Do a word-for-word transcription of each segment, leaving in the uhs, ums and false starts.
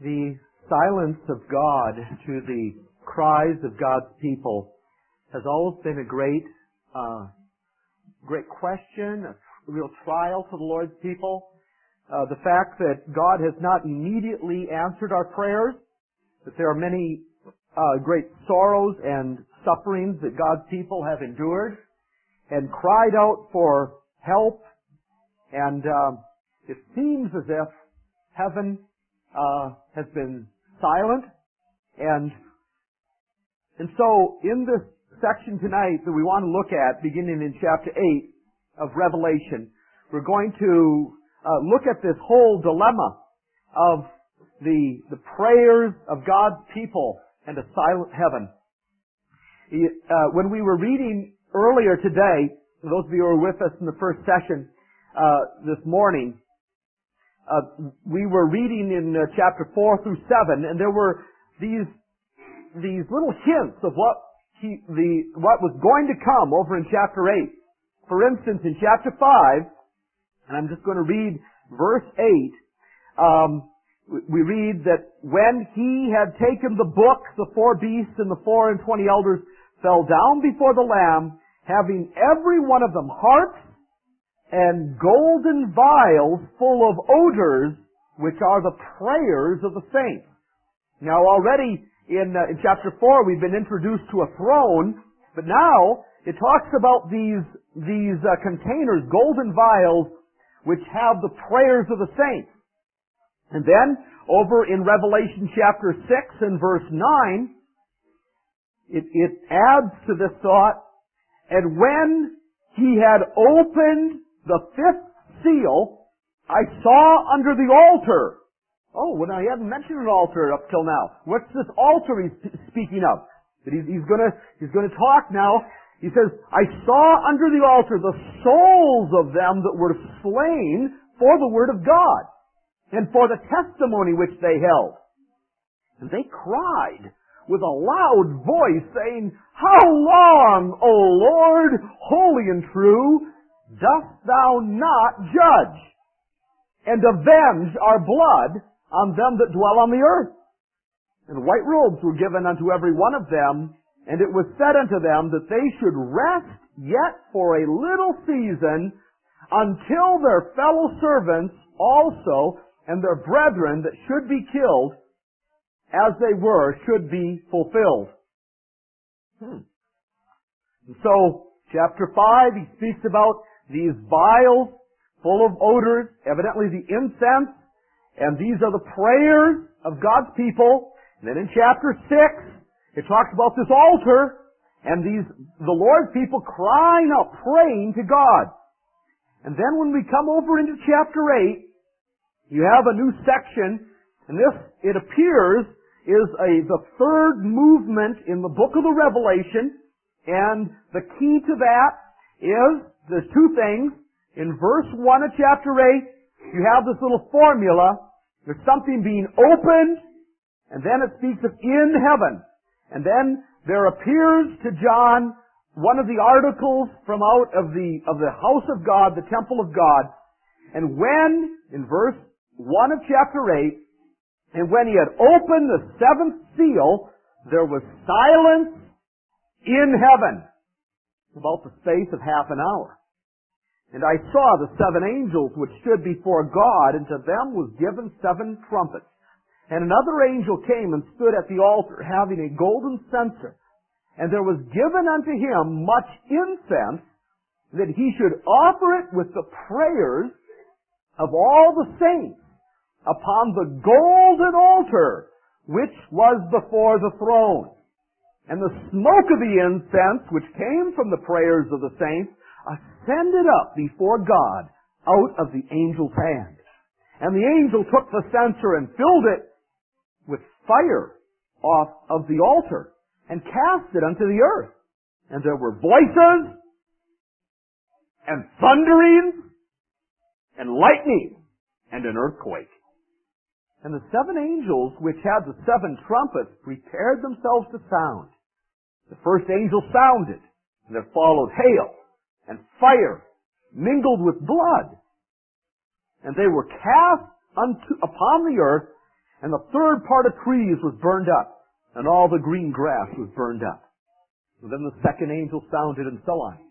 The silence of God to the cries of God's people has always been a great, uh, great question, a real trial for the Lord's people. Uh, the fact that God has not immediately answered our prayers, that there are many uh, great sorrows and sufferings that God's people have endured and cried out for help, and uh, it seems as if heaven uh, has been silent. And and so in this section tonight that we want to look at, beginning in chapter eight of Revelation, we're going to uh, look at this whole dilemma of the the prayers of God's people and a silent heaven. Uh, when we were reading earlier today, those of you who were with us in the first session uh, this morning, uh, we were reading in uh, chapter four through seven, and there were these these little hints of what he, the what was going to come over in chapter eight. For instance, in chapter five, and I'm just going to read verse eight. Um, we read that when he had taken the book, the four beasts and the four and twenty elders fell down before the Lamb, having every one of them harps and golden vials full of odors, which are the prayers of the saints. Now already in, uh, in chapter four we've been introduced to a throne, but now it talks about these, these uh, containers, golden vials, which have the prayers of the saints. And then, over in Revelation chapter six and verse nine, it, it adds to this thought, and when he had opened the fifth seal, I saw under the altar. Oh, well, now he hasn't mentioned an altar up till now. What's this altar he's speaking of? That he's, he's gonna, he's gonna talk now. He says, I saw under the altar the souls of them that were slain for the word of God and for the testimony which they held. And they cried with a loud voice, saying, How long, O Lord, holy and true, dost thou not judge and avenge our blood on them that dwell on the earth? And white robes were given unto every one of them, and it was said unto them that they should rest yet for a little season until their fellow servants also and their brethren that should be killed as they were should be fulfilled. Hmm. And so, chapter five, he speaks about these vials full of odors, evidently the incense, and these are the prayers of God's people. And then in chapter six, it talks about this altar, and these, the Lord's people crying out, praying to God. And then when we come over into chapter eight, you have a new section, and this, it appears, is a, the third movement in the book of the Revelation, and the key to that is, there's two things. In verse one of chapter eight, you have this little formula. There's something being opened, and then it speaks of in heaven. And then there appears to John one of the articles from out of the, of the house of God, the temple of God. And when, in verse one of chapter eight, and when he had opened the seventh seal, there was silence in heaven, about the space of half an hour. And I saw the seven angels which stood before God, and to them was given seven trumpets. And another angel came and stood at the altar, having a golden censer. And there was given unto him much incense, that he should offer it with the prayers of all the saints upon the golden altar, which was before the throne. And the smoke of the incense, which came from the prayers of the saints, ascended up before God out of the angel's hand. And the angel took the censer and filled it with fire off of the altar, and cast it unto the earth. And there were voices, and thunderings, and lightning, and an earthquake. And the seven angels which had the seven trumpets prepared themselves to sound. The first angel sounded, and there followed hail, and fire, mingled with blood. And they were cast unto, upon the earth, And the third part of trees was burned up, and all the green grass was burned up. And then the second angel sounded, and so on.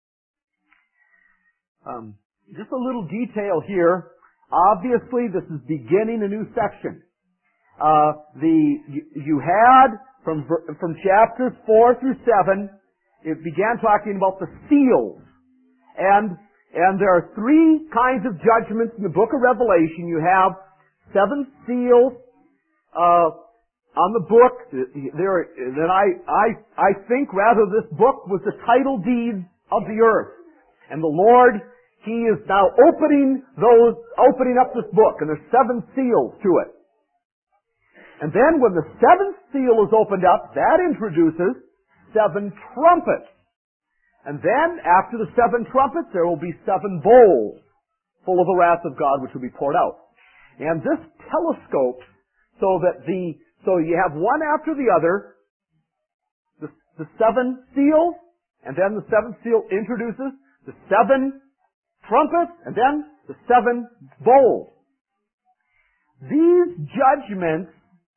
Um, just a little detail here. Obviously, this is beginning a new section. Uh, the you, you had from from chapters four through seven, it began talking about the seals, and and there are three kinds of judgments in the book of Revelation. You have seven seals uh, on the book. There, that I I I think rather this book was the title deed of the earth, and the Lord, He is now opening those, opening up this book, and there's seven seals to it. And then when the seventh seal is opened up, that introduces seven trumpets. And then, after the seven trumpets, there will be seven bowls full of the wrath of God, which will be poured out. And this telescopes so that the, so you have one after the other, the, the seven seals, and then the seventh seal introduces the seven trumpets, and then the seven bowls. These judgments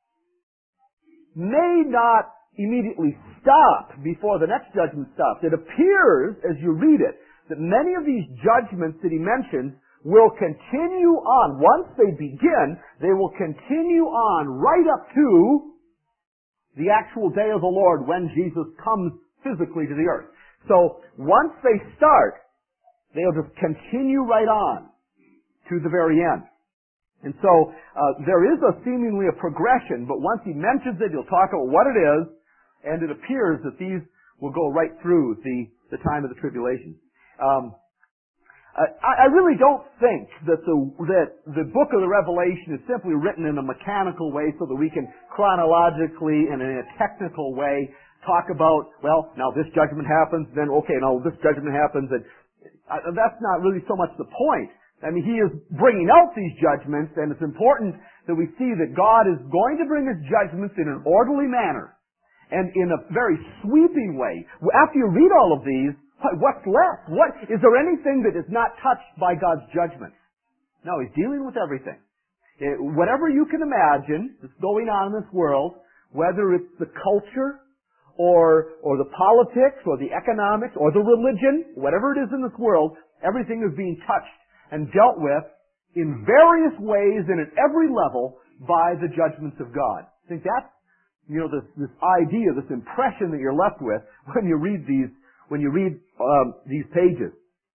may not immediately stop before the next judgment stops. It appears, as you read it, that many of these judgments that he mentions will continue on. Once they begin, they will continue on right up to the actual day of the Lord when Jesus comes physically to the earth. So, once they start, they'll just continue right on to the very end. And so, uh, there is a seemingly a progression, but once he mentions it, he'll talk about what it is, and it appears that these will go right through the, the time of the tribulation. Um, I, I really don't think that the, that the book of the Revelation is simply written in a mechanical way so that we can chronologically and in a technical way talk about, well, now this judgment happens, then okay, now this judgment happens, and uh, that's not really so much the point. I mean, he is bringing out these judgments, and it's important that we see that God is going to bring his judgments in an orderly manner and in a very sweeping way. After you read all of these, what's left? What, is there anything that is not touched by God's judgment? No, he's dealing with everything. It, whatever you can imagine that's going on in this world, whether it's the culture or, or the politics or the economics or the religion, whatever it is in this world, everything is being touched and dealt with in various ways and at every level by the judgments of God. I think that's, you know, this, this idea, this impression that you're left with when you read these, when you read um, these pages.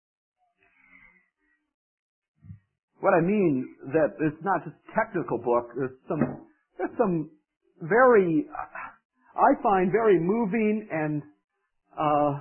What I mean that it's not just a technical book. There's some, there's some very, I find very moving and uh,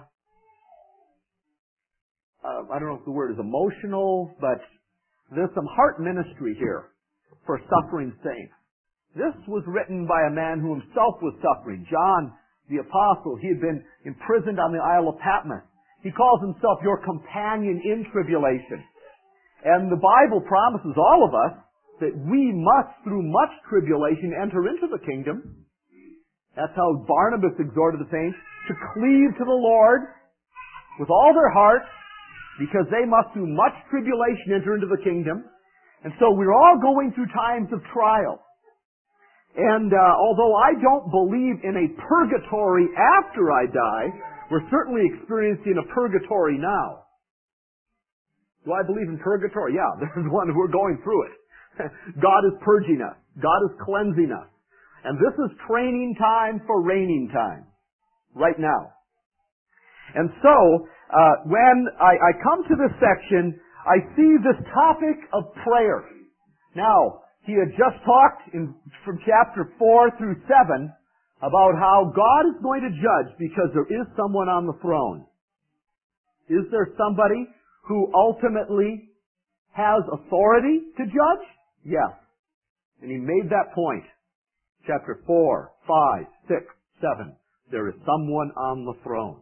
Uh, I don't know if the word is emotional, but there's some heart ministry here for suffering saints. This was written by a man who himself was suffering. John, the apostle, he had been imprisoned on the Isle of Patmos. He calls himself your companion in tribulation. And the Bible promises all of us that we must, through much tribulation, enter into the kingdom. That's how Barnabas exhorted the saints to cleave to the Lord with all their heart, because they must through much tribulation enter into the kingdom. And so we're all going through times of trial. And uh, although I don't believe in a purgatory after I die, we're certainly experiencing a purgatory now. Do I believe in purgatory? Yeah, there's one. We're going through it. God is purging us. God is cleansing us. And this is training time for reigning time. Right now. And so, uh, when I, I come to this section, I see this topic of prayer. Now, he had just talked in, from chapter four through seven about how God is going to judge because there is someone on the throne. Is there somebody who ultimately has authority to judge? Yes. And he made that point. Chapter four, five, six, seven. There is someone on the throne.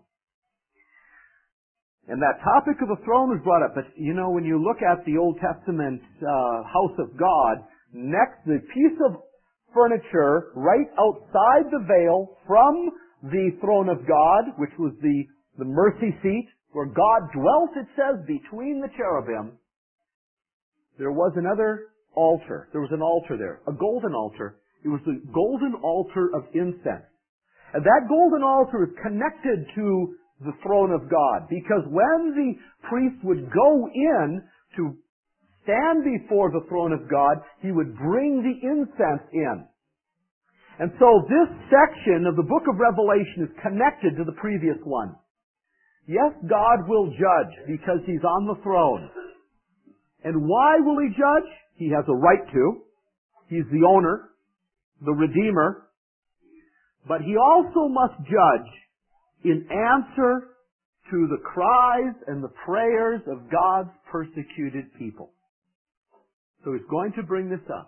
And that topic of the throne is brought up. But, you know, when you look at the Old Testament uh, house of God, next, the piece of furniture right outside the veil from the throne of God, which was the, the mercy seat, where God dwelt, it says, between the cherubim, there was another altar. There was an altar there, a golden altar. It was the golden altar of incense. And that golden altar is connected to the throne of God, because when the priest would go in to stand before the throne of God, he would bring the incense in. And so this section of the book of Revelation is connected to the previous one. Yes, God will judge because He's on the throne. And why will He judge? He has a right to. He's the owner, the Redeemer. But He also must judge in answer to the cries and the prayers of God's persecuted people. So He's going to bring this up.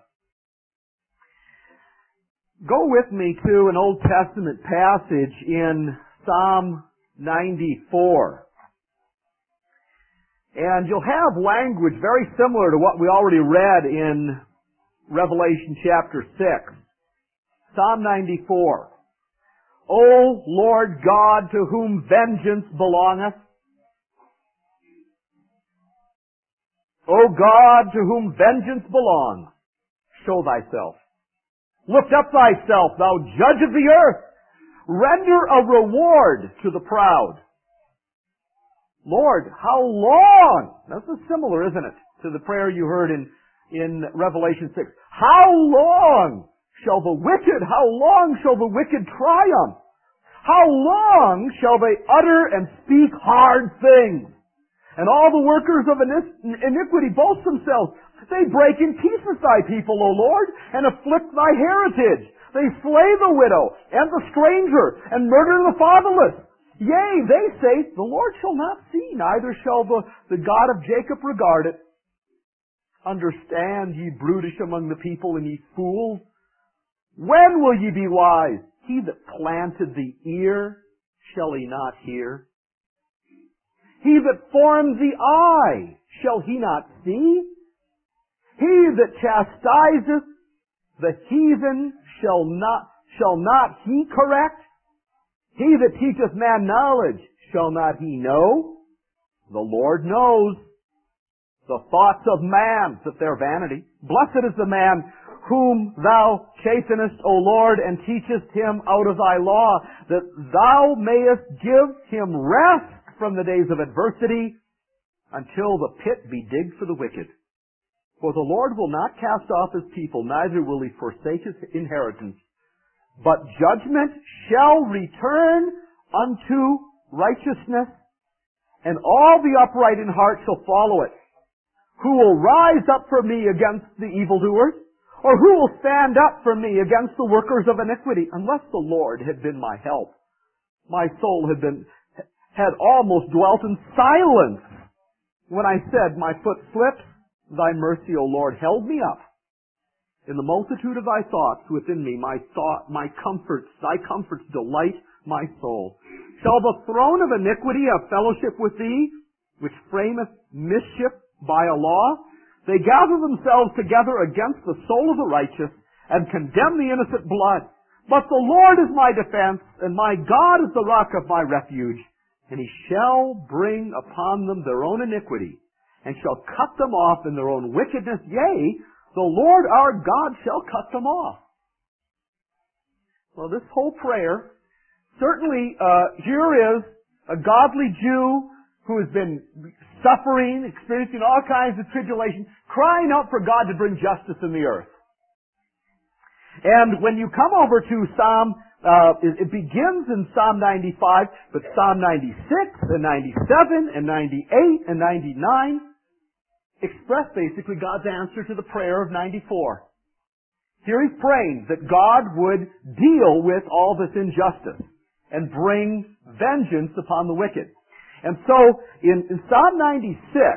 Go with me to an Old Testament passage in Psalm ninety-four. And you'll have language very similar to what we already read in Revelation chapter six. Psalm ninety-four. O Lord God, to whom vengeance belongeth. O God, to whom vengeance belongs, show thyself. Lift up thyself, thou judge of the earth. Render a reward to the proud. Lord, how long? This is similar, isn't it, to the prayer you heard in, in Revelation six. How long shall the wicked, how long shall the wicked triumph? How long shall they utter and speak hard things? And all the workers of iniquity boast themselves. They break in pieces thy people, O Lord, and afflict thy heritage. They slay the widow and the stranger, and murder the fatherless. Yea, they say, the Lord shall not see, neither shall the, the God of Jacob regard it. Understand, ye brutish among the people, and ye fools. When will ye be wise? He that planted the ear, shall he not hear? He that formed the eye, shall he not see? He that chastiseth the heathen, shall not, shall not he correct? He that teacheth man knowledge, shall not he know? The Lord knows the thoughts of man, that they're vanity. Blessed is the man whom thou chastenest, O Lord, and teachest him out of thy law, that thou mayest give him rest from the days of adversity, until the pit be digged for the wicked. For the Lord will not cast off His people, neither will He forsake His inheritance. But judgment shall return unto righteousness, and all the upright in heart shall follow it. Who will rise up for me against the evildoers? Or who will stand up for me against the workers of iniquity? Unless the Lord had been my help, my soul had been, had almost dwelt in silence. When I said, my foot slips, thy mercy, O Lord, held me up. In the multitude of thy thoughts within me, my thought, my comforts, thy comforts delight my soul. Shall the throne of iniquity have fellowship with thee, which frameth mischief by a law? They gather themselves together against the soul of the righteous, and condemn the innocent blood. But the Lord is my defense, and my God is the rock of my refuge. And He shall bring upon them their own iniquity, and shall cut them off in their own wickedness. Yea, the Lord our God shall cut them off. Well, this whole prayer, certainly uh, here is a godly Jew who has been suffering, experiencing all kinds of tribulation, crying out for God to bring justice in the earth. And when you come over to Psalm, uh, it, it begins in Psalm ninety-five, but Psalm ninety-six and ninety-seven and ninety-eight and ninety-nine express basically God's answer to the prayer of ninety-four. Here he's praying that God would deal with all this injustice and bring vengeance upon the wicked. And so, in, in Psalm ninety-six,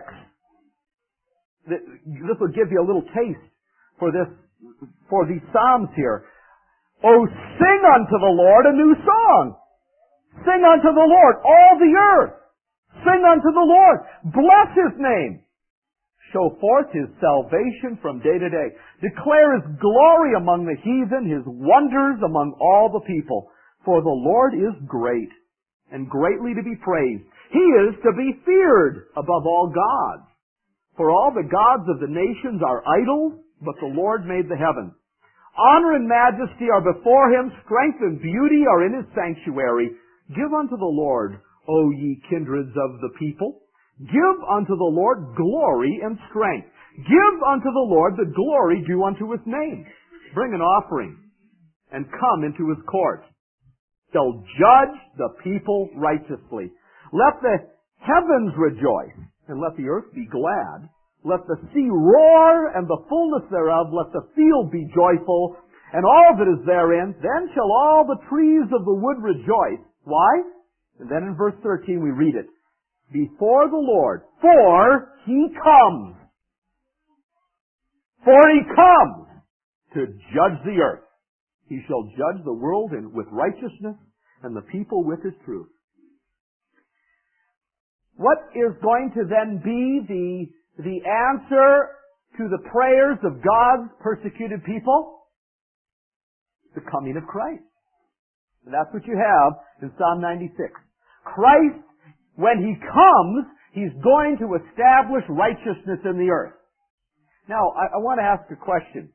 this will give you a little taste for this, for these Psalms here. Oh, sing unto the Lord a new song. Sing unto the Lord, all the earth. Sing unto the Lord. Bless His name. Show forth His salvation from day to day. Declare His glory among the heathen, His wonders among all the people. For the Lord is great, and greatly to be praised. He is to be feared above all gods. For all the gods of the nations are idols, but the Lord made the heavens. Honor and majesty are before him, strength and beauty are in his sanctuary. Give unto the Lord, O ye kindreds of the people. Give unto the Lord glory and strength. Give unto the Lord the glory due unto his name. Bring an offering and come into his court. Shall judge the people righteously. Let the heavens rejoice, and let the earth be glad. Let the sea roar, and the fullness thereof. Let the field be joyful, and all that is therein. Then shall all the trees of the wood rejoice. Why? And then in verse thirteen we read it. Before the Lord, for he comes. For he comes to judge the earth. He shall judge the world in, with righteousness, and the people with his truth. What is going to then be the, the answer to the prayers of God's persecuted people? The coming of Christ. And that's what you have in Psalm ninety-six. Christ, when he comes, he's going to establish righteousness in the earth. Now, I, I want to ask a question.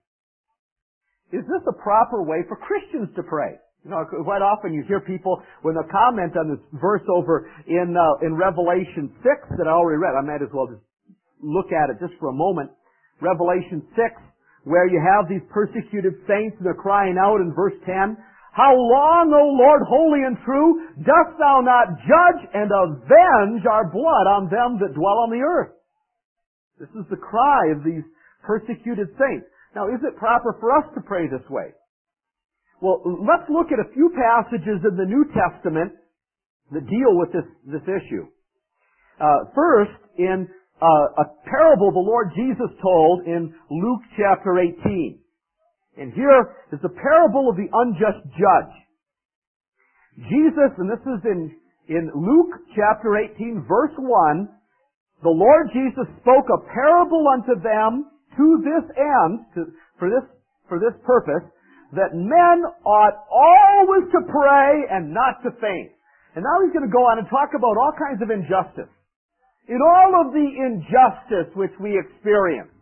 Is this a proper way for Christians to pray? You know, quite often you hear people, when they comment on this verse over in uh, in Revelation six that I already read, I might as well just look at it just for a moment. Revelation six, where you have these persecuted saints and they're crying out in verse ten, How long, O Lord, holy and true, dost thou not judge and avenge our blood on them that dwell on the earth? This is the cry of these persecuted saints. Now, is it proper for us to pray this way? Well, let's look at a few passages in the New Testament that deal with this, this issue. Uh, first, in uh, a parable the Lord Jesus told in Luke chapter eighteen. And here is the parable of the unjust judge. Jesus, and this is in, in Luke chapter eighteen, verse one, the Lord Jesus spoke a parable unto them to this end, to, for this, for this purpose, that men ought always to pray and not to faint. And now he's going to go on and talk about all kinds of injustice. In all of the injustice which we experience.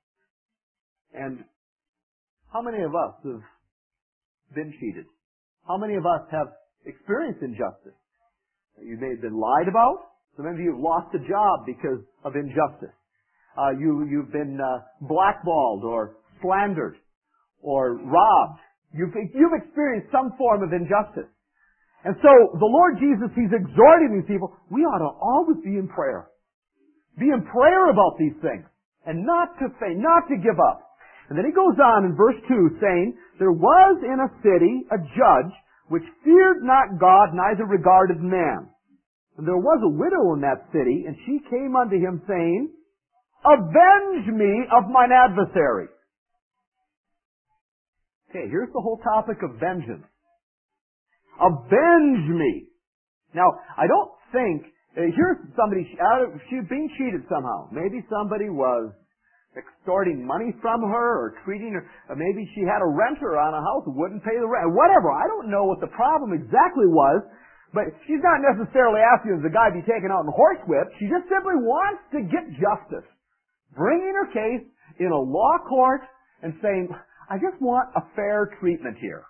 And how many of us have been cheated? How many of us have experienced injustice? You may have been lied about. Some of you have lost a job because of injustice. Uh, you, you've been uh, blackballed or slandered or robbed. You've, you've experienced some form of injustice. And so the Lord Jesus, He's exhorting these people, we ought to always be in prayer. Be in prayer about these things. And not to faint, not to give up. And then He goes on in verse two saying, There was in a city a judge which feared not God, neither regarded man. And there was a widow in that city, and she came unto him saying, Avenge me of mine adversary. Okay, here's the whole topic of vengeance. Avenge me. Now, I don't think, uh, here's somebody, out of, she's being cheated somehow. Maybe somebody was extorting money from her or treating her, or maybe she had a renter on a house who wouldn't pay the rent, whatever. I don't know what the problem exactly was, but she's not necessarily asking the guy be taken out and horsewhipped. She just simply wants to get justice. Bringing her case in a law court and saying, I just want a fair treatment here.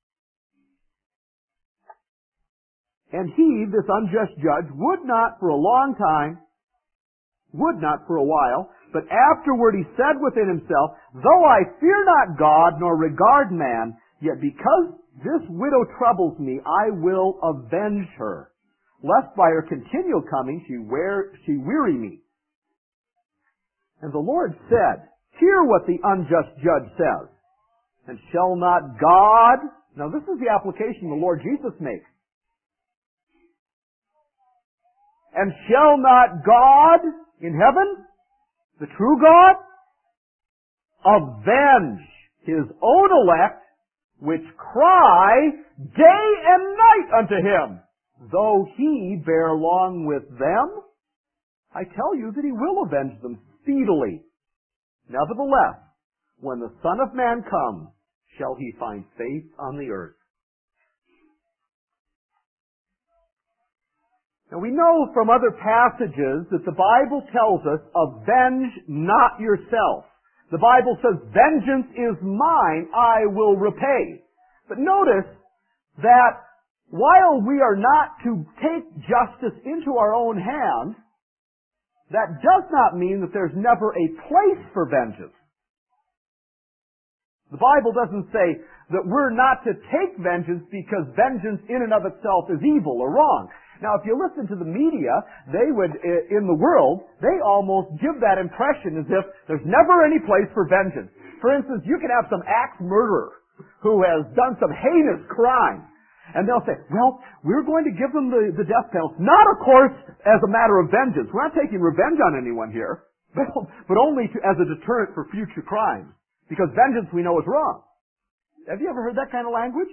And he, this unjust judge, would not for a long time, would not for a while, but afterward he said within himself, Though I fear not God nor regard man, yet because this widow troubles me, I will avenge her, lest by her continual coming she, wear, she weary me. And the Lord said, Hear what the unjust judge says. And shall not God... Now this is the application the Lord Jesus makes. And shall not God in heaven, the true God, avenge His own elect, which cry day and night unto Him, though He bear long with them? I tell you that He will avenge them speedily. Nevertheless, when the Son of Man comes, shall He find faith on the earth? Now we know from other passages that the Bible tells us, avenge not yourself, The Bible says, vengeance is mine, I will repay. But notice that while we are not to take justice into our own hands, that does not mean that there's never a place for vengeance. The Bible doesn't say that we're not to take vengeance because vengeance in and of itself is evil or wrong. Now, if you listen to the media, they would, in the world, they almost give that impression as if there's never any place for vengeance. For instance, you can have some axe murderer who has done some heinous crime, and they'll say, well, we're going to give them the, the death penalty. Not, of course, as a matter of vengeance. We're not taking revenge on anyone here, but, but only to, as a deterrent for future crimes. Because vengeance we know is wrong. Have you ever heard that kind of language?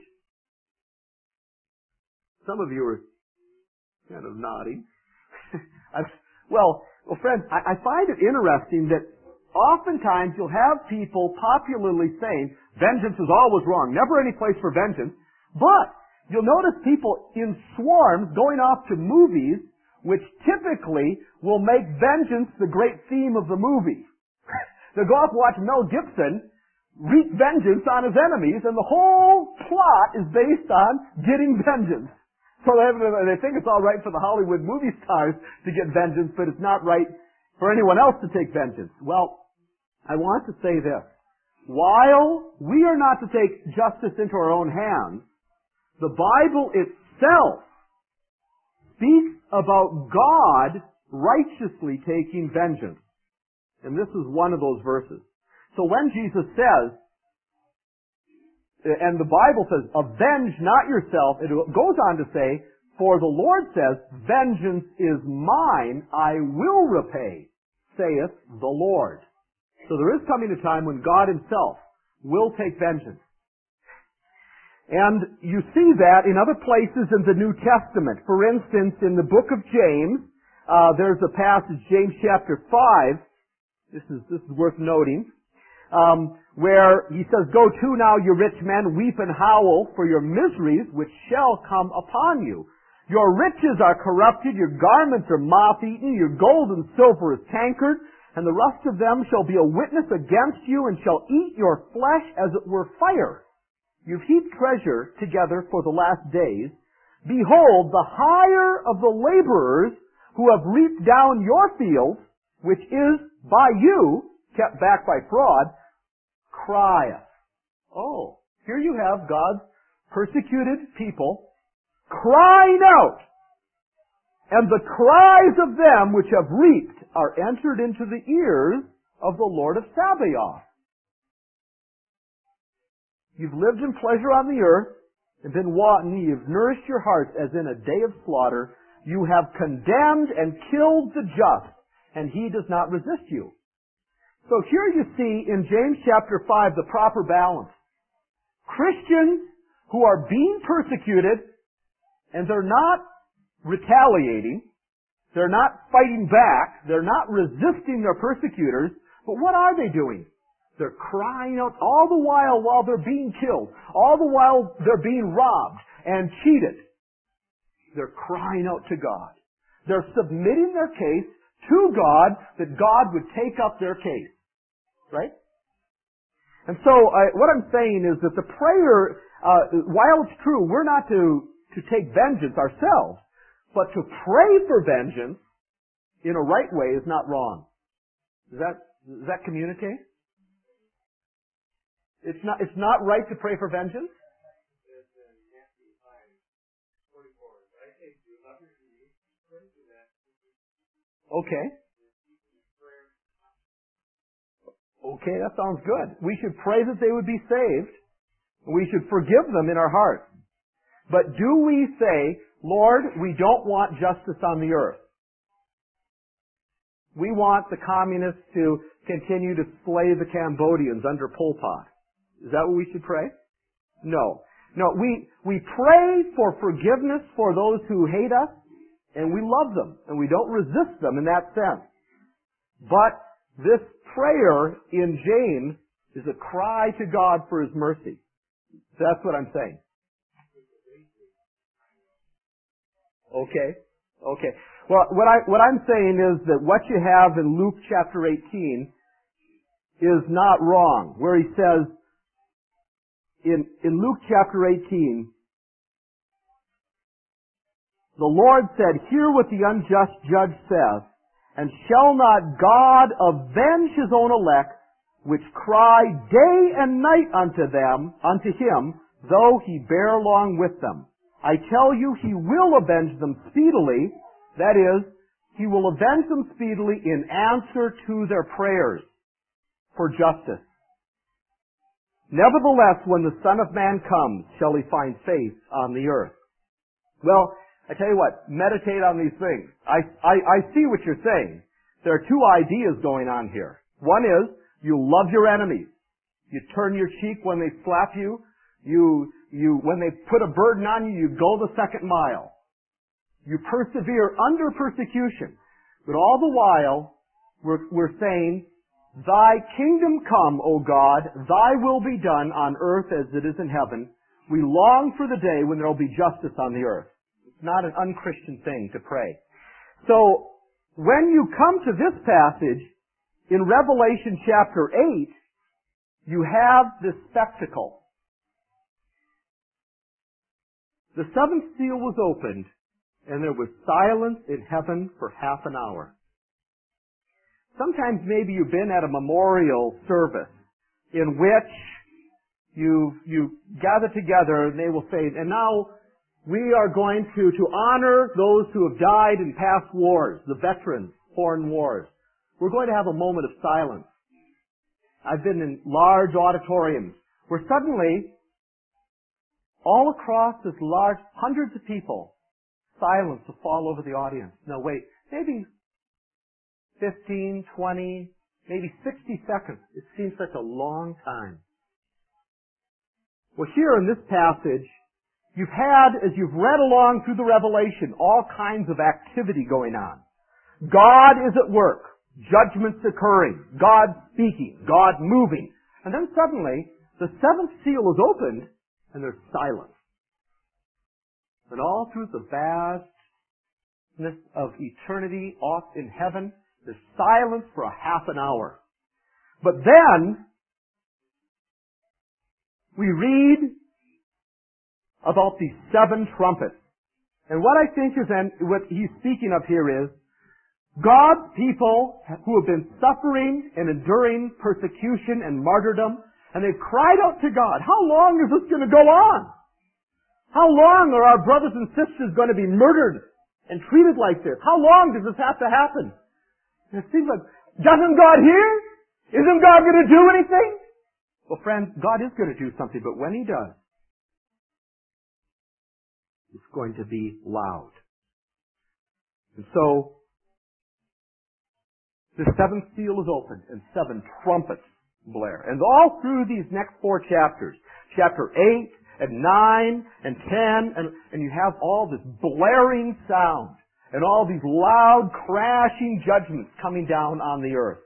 Some of you are kind of nodding. well, well, friends, I, I find it interesting that oftentimes you'll have people popularly saying, vengeance is always wrong, never any place for vengeance, but you'll notice people in swarms going off to movies which typically will make vengeance the great theme of the movie. They'll go off and watch Mel Gibson wreak vengeance on his enemies, and the whole plot is based on getting vengeance. So they, they think it's all right for the Hollywood movie stars to get vengeance, but it's not right for anyone else to take vengeance. Well, I want to say this. While we are not to take justice into our own hands, the Bible itself speaks about God righteously taking vengeance. And this is one of those verses. So when Jesus says, and the Bible says, avenge not yourself, it goes on to say, for the Lord says, vengeance is mine, I will repay, saith the Lord. So there is coming a time when God himself will take vengeance. And you see that in other places in the New Testament. For instance, in the book of James, uh, there's a passage, James chapter five, this is, this is worth noting, Um, where he says, go to now, you rich men, weep and howl for your miseries which shall come upon you. Your riches are corrupted, your garments are moth-eaten, your gold and silver is cankered, and the rust of them shall be a witness against you and shall eat your flesh as it were fire. You've heaped treasure together for the last days. Behold, the hire of the laborers who have reaped down your fields, which is by you kept back by fraud, crieth. Oh, here you have God's persecuted people crying out. And the cries of them which have reaped are entered into the ears of the Lord of Sabaoth. You've lived in pleasure on the earth and been wanton. You've nourished your hearts as in a day of slaughter. You have condemned and killed the just, and he does not resist you. So here you see in James chapter five the proper balance. Christians who are being persecuted and they're not retaliating, they're not fighting back, they're not resisting their persecutors, but what are they doing? They're crying out all the while while they're being killed, all the while they're being robbed and cheated. They're crying out to God. They're submitting their case to God that God would take up their case. Right? And so uh, what I'm saying is that the prayer, uh, while it's true, we're not to, to take vengeance ourselves, but to pray for vengeance in a right way is not wrong. Does that, does that communicate? It's not, it's not right to pray for vengeance? Okay. Okay, that sounds good. We should pray that they would be saved. We should forgive them in our hearts. But do we say, Lord, we don't want justice on the earth. We want the communists to continue to slay the Cambodians under Pol Pot. Is that what we should pray? No. No, we, we pray for forgiveness for those who hate us, and we love them, and we don't resist them in that sense. But this prayer in James is a cry to God for his mercy. That's what I'm saying. Okay. Okay. Well, what I, what I'm saying is that what you have in Luke chapter eighteen is not wrong, where he says in, in Luke chapter eighteen, the Lord said, "Hear what the unjust judge says, and shall not God avenge his own elect, which cry day and night unto them, unto him, though he bear long with them? I tell you, he will avenge them speedily." That is, he will avenge them speedily in answer to their prayers for justice. "Nevertheless, when the Son of Man comes, shall he find faith on the earth?" Well, I tell you what, meditate on these things. I, I, I see what you're saying. There are two ideas going on here. One is, you love your enemies. You turn your cheek when they slap you. You, you, when they put a burden on you, you go the second mile. You persevere under persecution. But all the while, we're, we're saying, "Thy kingdom come, O God, thy will be done on earth as it is in heaven." We long for the day when there will be justice on the earth. It's not an unchristian thing to pray. So, when you come to this passage, in Revelation chapter eight, you have this spectacle. The seventh seal was opened, and there was silence in heaven for half an hour. Sometimes maybe you've been at a memorial service in which you, you gather together and they will say, "And now we are going to, to honor those who have died in past wars, the veterans, foreign wars. We're going to have a moment of silence." I've been in large auditoriums where suddenly, all across this large, hundreds of people, silence will fall over the audience. Now wait, maybe fifteen, twenty, maybe sixty seconds. It seems such a long time. Well, here in this passage, you've had, as you've read along through the Revelation, all kinds of activity going on. God is at work. Judgments occurring. God speaking. God moving. And then suddenly, the seventh seal is opened, and there's silence. And all through the vastness of eternity off in heaven, there's silence for a half an hour. But then, we read about these seven trumpets. And what I think is, and what he's speaking of here is, God's people who have been suffering and enduring persecution and martyrdom, and they've cried out to God, "How long is this going to go on? How long are our brothers and sisters going to be murdered and treated like this? How long does this have to happen?" And it seems like, doesn't God hear? Isn't God going to do anything? Well, friends, God is going to do something, but when He does, it's going to be loud. And so, the seventh seal is opened, and seven trumpets blare. And all through these next four chapters, chapter eight, and nine, and ten, and, and you have all this blaring sound, and all these loud, crashing judgments coming down on the earth.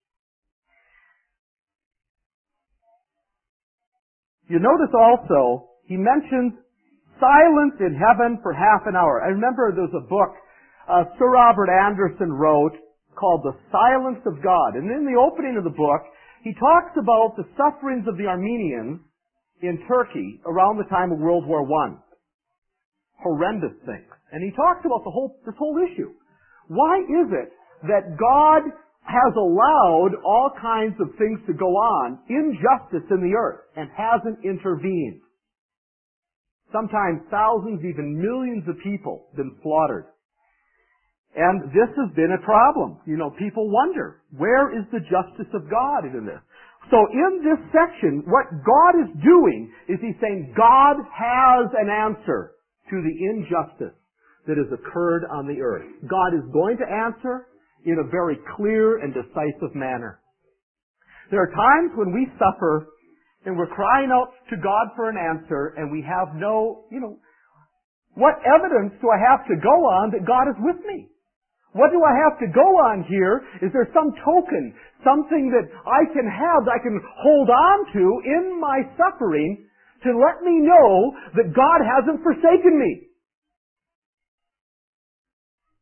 You notice also, he mentions silence in heaven for half an hour. I remember there's a book uh, Sir Robert Anderson wrote called The Silence of God. And in the opening of the book, he talks about the sufferings of the Armenians in Turkey around the time of World War One. Horrendous things. And he talks about the whole, this whole issue. Why is it that God has allowed all kinds of things to go on, injustice in the earth, and hasn't intervened? Sometimes thousands, even millions of people have been slaughtered. And this has been a problem. You know, people wonder, where is the justice of God in this? So in this section, what God is doing is He's saying God has an answer to the injustice that has occurred on the earth. God is going to answer in a very clear and decisive manner. There are times when we suffer and we're crying out to God for an answer and we have no, you know, what evidence do I have to go on that God is with me? What do I have to go on here? Is there some token, something that I can have, that I can hold on to in my suffering to let me know that God hasn't forsaken me?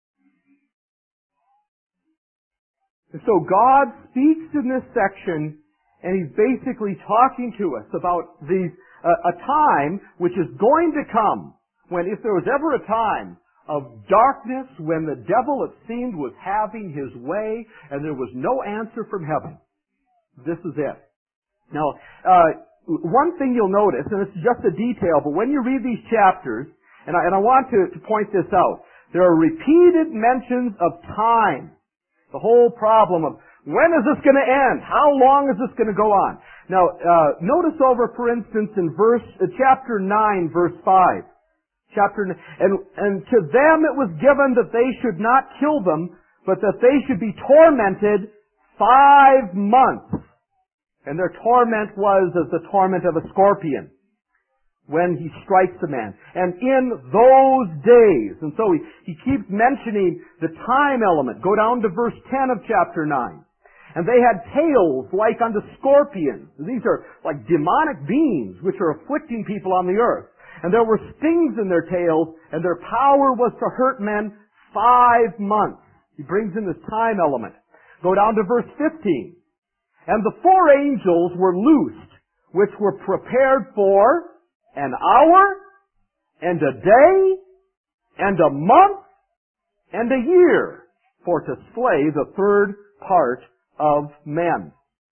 And so God speaks in this section And he's basically talking to us about these, uh, a time which is going to come when, if there was ever a time of darkness, when the devil, it seemed, was having his way and there was no answer from heaven, this is it. Now, uh, one thing you'll notice, and it's just a detail, but when you read these chapters, and I, and I want to, to point this out, there are repeated mentions of time. The whole problem of, when is this going to end? How long is this going to go on? Now, uh, notice over, for instance, in verse, uh, chapter nine, verse five. Chapter, and, and to them it was given that they should not kill them, but that they should be tormented five months. And their torment was as the torment of a scorpion when he strikes a man. And in those days, and so he, he keeps mentioning the time element. Go down to verse ten of chapter nine. And they had tails like unto scorpions. These are like demonic beings which are afflicting people on the earth. And there were stings in their tails, and their power was to hurt men five months. He brings in this time element. Go down to verse fifteen. And the four angels were loosed, which were prepared for an hour, and a day, and a month, and a year, for to slay the third part of men.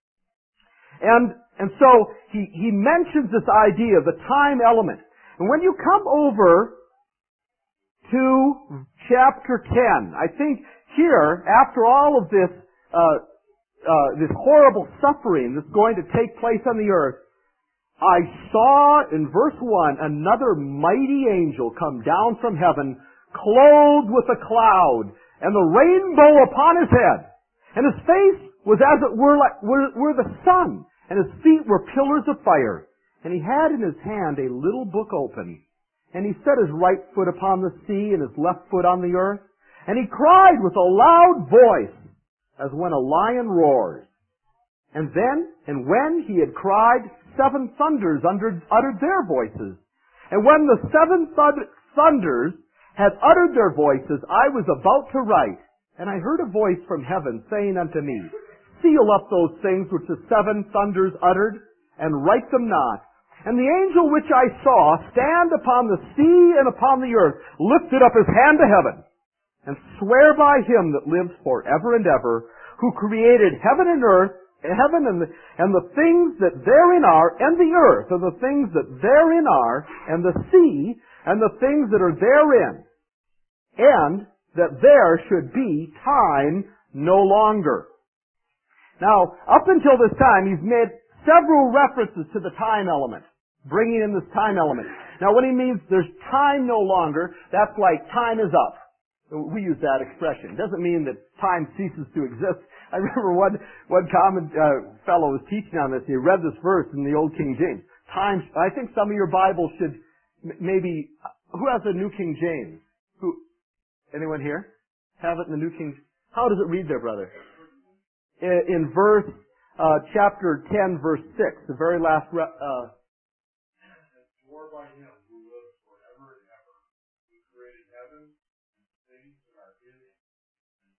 And, and so he, he mentions this idea of the time element. And when you come over to chapter ten, I think here, after all of this, uh, uh, this horrible suffering that's going to take place on the earth, I saw in verse one another mighty angel come down from heaven, clothed with a cloud, and the rainbow upon his head. And his face was as it were like were, were the sun, and his feet were pillars of fire. And he had in his hand a little book open. And he set his right foot upon the sea and his left foot on the earth. And he cried with a loud voice, as when a lion roars. And then, and when he had cried, seven thunders uttered their voices. And when the seven thunders had uttered their voices, I was about to write. And I heard a voice from heaven saying unto me, seal up those things which the seven thunders uttered, and write them not. And the angel which I saw stand upon the sea and upon the earth lifted up his hand to heaven, and swear by him that lives forever and ever, who created heaven and earth, heaven and the, and the things that therein are, and the earth, and the things that therein are, and the sea, and the things that are therein, and that there should be time no longer. Now, up until this time, he's made several references to the time element, bringing in this time element. Now, when he means there's time no longer, that's like time is up. We use that expression. It doesn't mean that time ceases to exist. I remember one, one common uh, fellow was teaching on this, and he read this verse in the Old King James. Time, I think some of your Bibles should m- maybe, who has a New King James? Who? Anyone here? Have it in the New King? How does it read there, brother? In, in verse, uh, chapter ten, verse six, the very last, re- uh, swore by him who lives forever and ever, who created heaven and things that are in it, and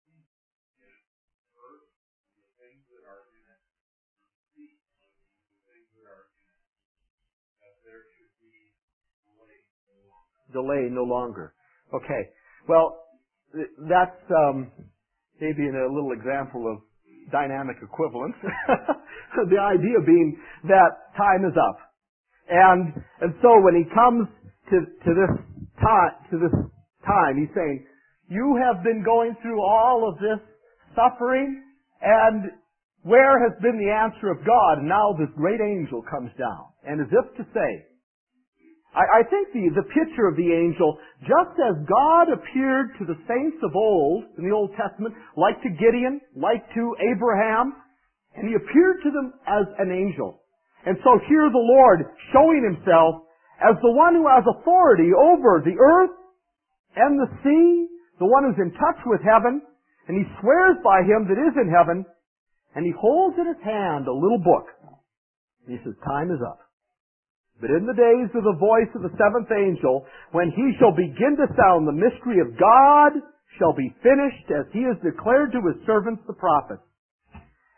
earth and the things that are in it, and sea and the things that are in it, that there should be delay no longer. Delay no longer. Okay. Well, that's um, maybe a little example of dynamic equivalence. The idea being that time is up. And and so when he comes to to this time to this time, he's saying, you have been going through all of this suffering, and where has been the answer of God? And now this great angel comes down, and as if to say, I, I think the the picture of the angel, just as God appeared to the saints of old in the Old Testament, like to Gideon, like to Abraham, and he appeared to them as an angel. And so here the Lord showing himself as the one who has authority over the earth and the sea, the one who's in touch with heaven, and he swears by him that is in heaven, and he holds in his hand a little book. And he says, time is up. But in the days of the voice of the seventh angel, when he shall begin to sound, the mystery of God shall be finished, as he has declared to his servants the prophets.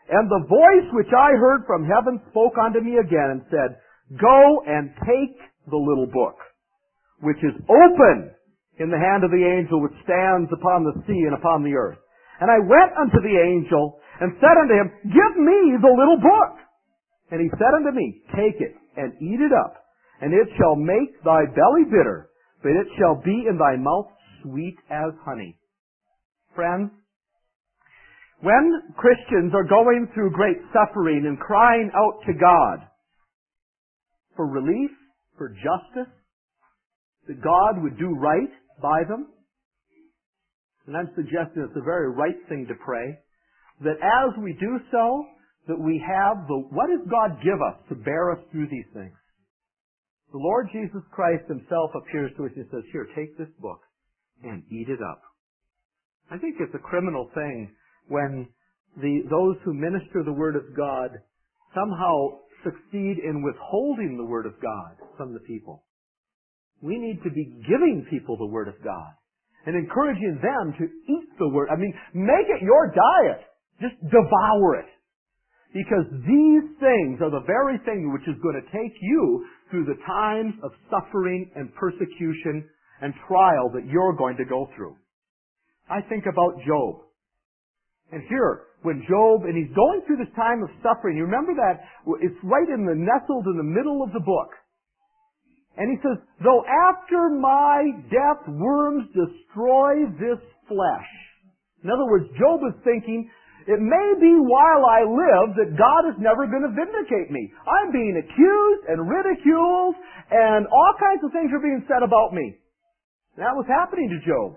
And the voice which I heard from heaven spoke unto me again and said, Go and take the little book, which is open in the hand of the angel which stands upon the sea and upon the earth. And I went unto the angel and said unto him, Give me the little book. And he said unto me, Take it and eat it up, and it shall make thy belly bitter, but it shall be in thy mouth sweet as honey. Friends, when Christians are going through great suffering and crying out to God for relief, for justice, that God would do right by them, and I'm suggesting it's a very right thing to pray, that as we do so, that we have the, what does God give us to bear us through these things? The Lord Jesus Christ Himself appears to us and says, Here, take this book and eat it up. I think it's a criminal thing when the, those who minister the Word of God somehow succeed in withholding the Word of God from the people. We need to be giving people the Word of God and encouraging them to eat the Word. I mean, make it your diet. Just devour it. Because these things are the very thing which is going to take you through the times of suffering and persecution and trial that you're going to go through. I think about Job. And here, when Job, and he's going through this time of suffering, you remember that it's right in the, nestled in the middle of the book. And he says, Though after my death worms destroy this flesh. In other words, Job is thinking, it may be while I live that God is never going to vindicate me. I'm being accused and ridiculed, and all kinds of things are being said about me. And that was happening to Job.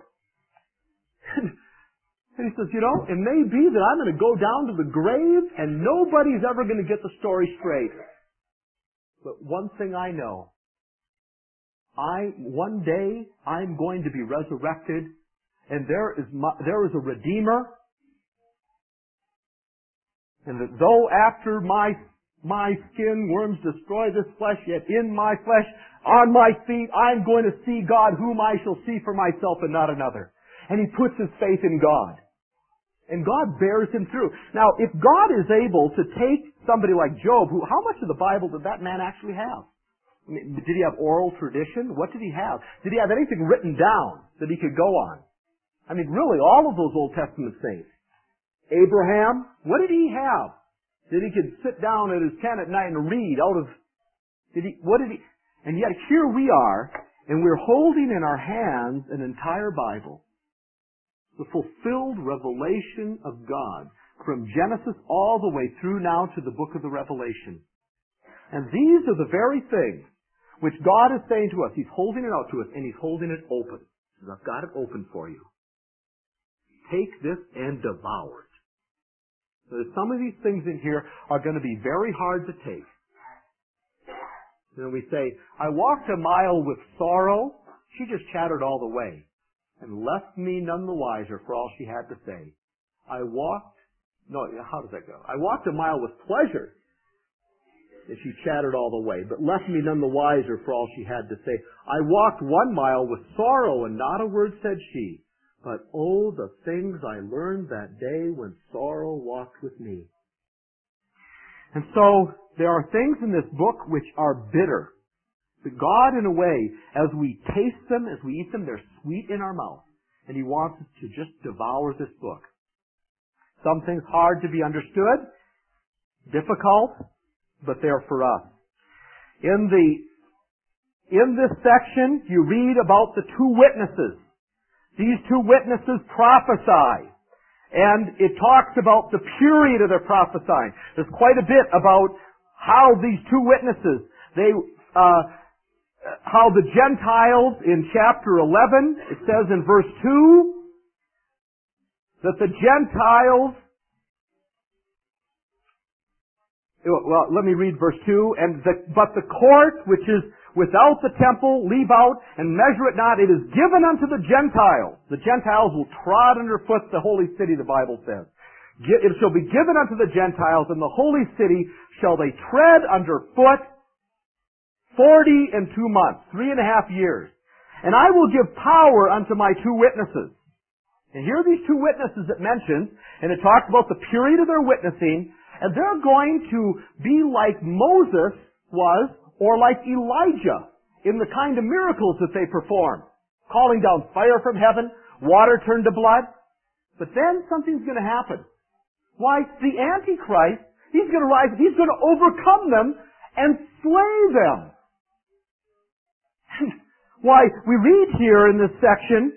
And he says, you know, it may be that I'm going to go down to the grave and nobody's ever going to get the story straight. But one thing I know, I, one day, I'm going to be resurrected, and there is my, there is a Redeemer. And that though after my my skin worms destroy this flesh, yet in my flesh, on my feet, I'm going to see God, whom I shall see for myself and not another. And he puts his faith in God. And God bears him through. Now, if God is able to take somebody like Job, who, how much of the Bible did that man actually have? I mean, did he have oral tradition? What did he have? Did he have anything written down that he could go on? I mean, really, all of those Old Testament saints. Abraham, what did he have? That he could sit down at his tent at night and read out of, did he, what did he, and yet here we are, and we're holding in our hands an entire Bible. The fulfilled revelation of God, from Genesis all the way through now to the book of the Revelation. And these are the very things which God is saying to us. He's holding it out to us, and He's holding it open. He says, I've got it open for you. Take this and devour it. So some of these things in here are going to be very hard to take. You know, we say, I walked a mile with sorrow. She just chattered all the way and left me none the wiser for all she had to say. I walked, no, how does that go? I walked a mile with pleasure. And she chattered all the way, but left me none the wiser for all she had to say. I walked one mile with sorrow, and not a word said she. But oh, the things I learned that day when sorrow walked with me. And so, there are things in this book which are bitter. But God, in a way, as we taste them, as we eat them, they're sweet in our mouth. And He wants us to just devour this book. Some things hard to be understood, difficult, but they're for us. In the, in this section, you read about the two witnesses. These two witnesses prophesy. And it talks about the period of their prophesying. There's quite a bit about how these two witnesses, they, uh, how the Gentiles in chapter eleven, it says in verse two, that the Gentiles, well, let me read verse two, and the, but the court, which is without the temple, leave out, and measure it not. It is given unto the Gentiles. The Gentiles will trod underfoot the holy city, the Bible says. It shall be given unto the Gentiles, and the holy city shall they tread underfoot forty and two months, three and a half years. And I will give power unto my two witnesses. And here are these two witnesses that mentions, and it talks about the period of their witnessing, And they're going to be like Moses was, or like Elijah, in the kind of miracles that they performed. Calling down fire from heaven, water turned to blood. But then something's going to happen. Why? The Antichrist, he's going to rise, he's going to overcome them and slay them. Why, we read here in this section,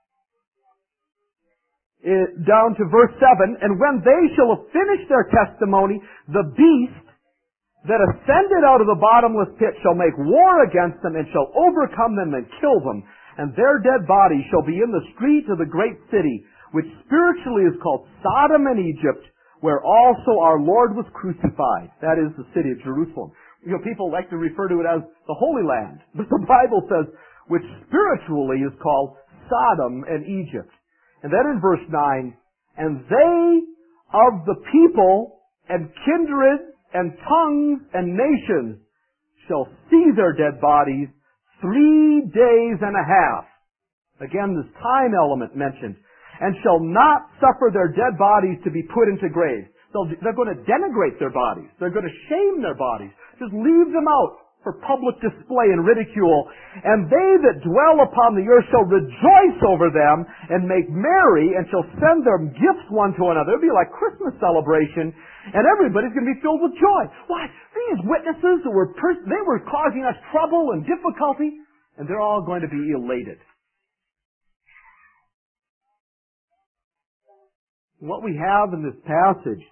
It, down to verse seven, and when they shall have finished their testimony, the beast that ascended out of the bottomless pit shall make war against them and shall overcome them and kill them, and their dead bodies shall be in the street of the great city, which spiritually is called Sodom and Egypt, where also our Lord was crucified. That is the city of Jerusalem. You know, people like to refer to it as the Holy Land, but the Bible says, which spiritually is called Sodom and Egypt. And then in verse nine, and they of the people and kindred and tongues and nations shall see their dead bodies three days and a half. Again, this time element mentioned. And shall not suffer their dead bodies to be put into graves. So they're going to denigrate their bodies. They're going to shame their bodies. Just leave them out for public display and ridicule. And they that dwell upon the earth shall rejoice over them and make merry and shall send them gifts one to another. It'll be like Christmas celebration, and everybody's going to be filled with joy. Why? These witnesses that were pers- they were causing us trouble and difficulty, and they're all going to be elated. What we have in this passage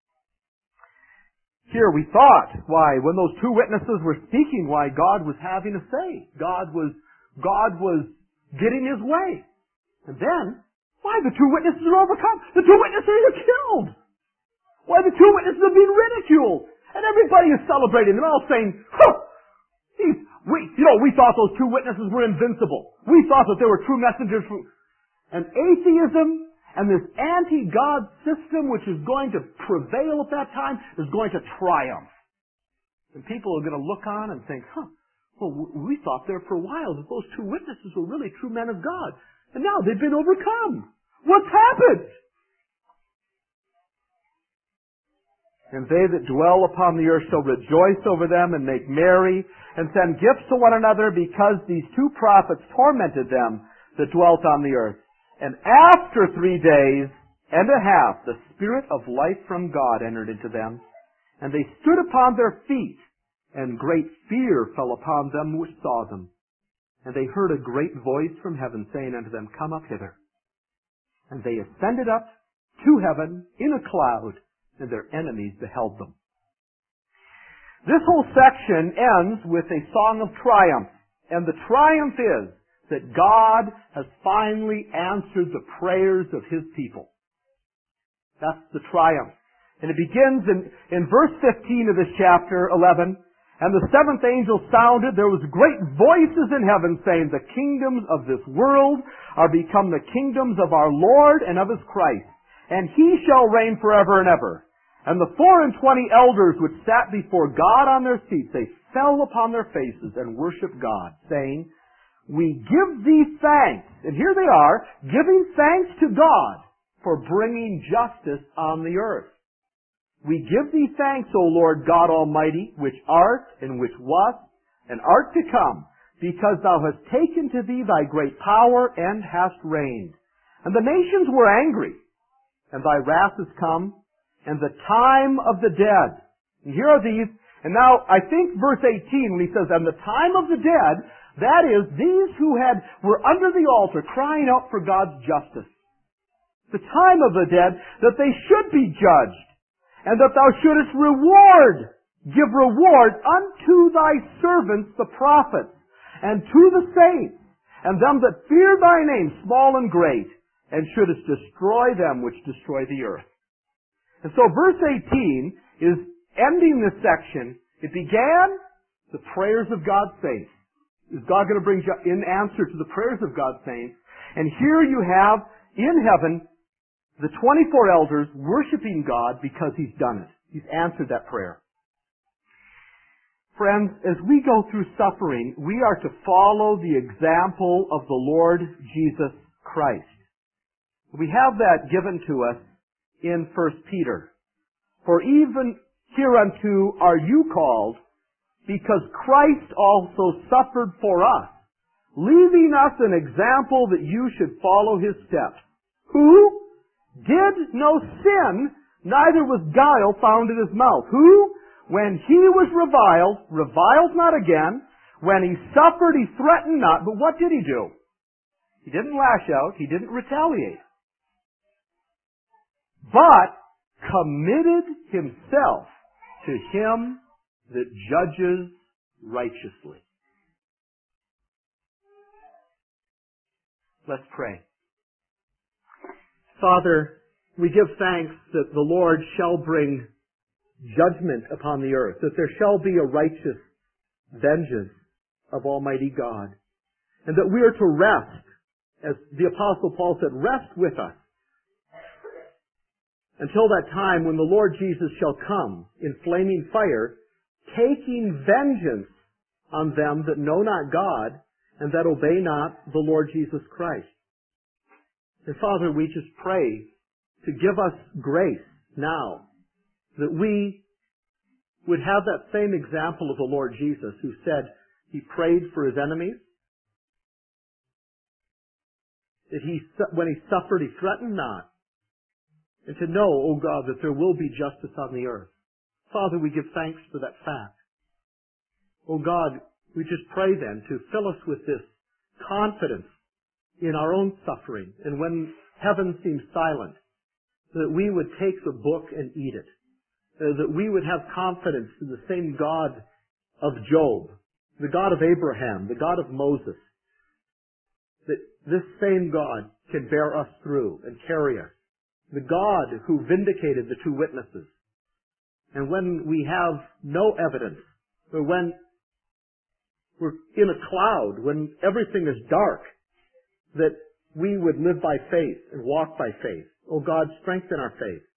here, we thought, why, when those two witnesses were speaking, why, God was having a say. God was, God was getting His way. And then, why, the two witnesses are overcome. The two witnesses are killed. Why, the two witnesses are being ridiculed. And everybody is celebrating. They're all saying, huh, these, we, you know, we thought those two witnesses were invincible. We thought that they were true messengers from, and atheism and this anti-God system, which is going to prevail at that time, is going to triumph. And people are going to look on and think, huh, well, we thought there for a while that those two witnesses were really true men of God. And now they've been overcome. What's happened? And they that dwell upon the earth shall rejoice over them and make merry and send gifts to one another, because these two prophets tormented them that dwelt on the earth. And after three days and a half, the Spirit of life from God entered into them, and they stood upon their feet, and great fear fell upon them which saw them. And they heard a great voice from heaven saying unto them, Come up hither. And they ascended up to heaven in a cloud, and their enemies beheld them. This whole section ends with a song of triumph, and the triumph is that God has finally answered the prayers of His people. That's the triumph. And it begins in, in verse fifteen of this chapter eleven. And the seventh angel sounded, there was great voices in heaven saying, The kingdoms of this world are become the kingdoms of our Lord and of His Christ, and He shall reign forever and ever. And the four and twenty elders which sat before God on their seats, they fell upon their faces and worshiped God, saying, We give Thee thanks. And here they are, giving thanks to God for bringing justice on the earth. We give Thee thanks, O Lord God Almighty, which art, and which was, and art to come, because Thou hast taken to Thee Thy great power, and hast reigned. And the nations were angry, and Thy wrath is come, and the time of the dead. And here are these, and now I think verse eighteen, when he says, And the time of the dead, that is, these who had were under the altar crying out for God's justice. The time of the dead, that they should be judged, and that Thou shouldest reward, give reward unto Thy servants the prophets, and to the saints, and them that fear Thy name, small and great, and shouldest destroy them which destroy the earth. And so verse eighteen is ending this section. It began the prayers of God's saints. Is God going to bring in answer to the prayers of God's saints? And here you have, in heaven, the twenty-four elders worshiping God because He's done it. He's answered that prayer. Friends, as we go through suffering, we are to follow the example of the Lord Jesus Christ. We have that given to us in First Peter. For even hereunto are you called, because Christ also suffered for us, leaving us an example that you should follow his steps, who did no sin, neither was guile found in his mouth, who, when he was reviled, reviled not again, when he suffered, he threatened not, but what did he do? He didn't lash out, he didn't retaliate, but committed himself to him that judges righteously. Let's pray. Father, we give thanks that the Lord shall bring judgment upon the earth, that there shall be a righteous vengeance of Almighty God, and that we are to rest, as the Apostle Paul said, rest with us, until that time when the Lord Jesus shall come in flaming fire, taking vengeance on them that know not God and that obey not the Lord Jesus Christ. And Father, we just pray to give us grace now, that we would have that same example of the Lord Jesus, who said he prayed for his enemies, that he, when he suffered, he threatened not, and to know, O God, that there will be justice on the earth. Father, we give thanks for that fact. O God, we just pray then to fill us with this confidence in our own suffering, and when heaven seems silent, that we would take the book and eat it, uh, that we would have confidence in the same God of Job, the God of Abraham, the God of Moses, that this same God can bear us through and carry us, the God who vindicated the two witnesses. And when we have no evidence, or when we're in a cloud, when everything is dark, that we would live by faith and walk by faith. Oh God, strengthen our faith.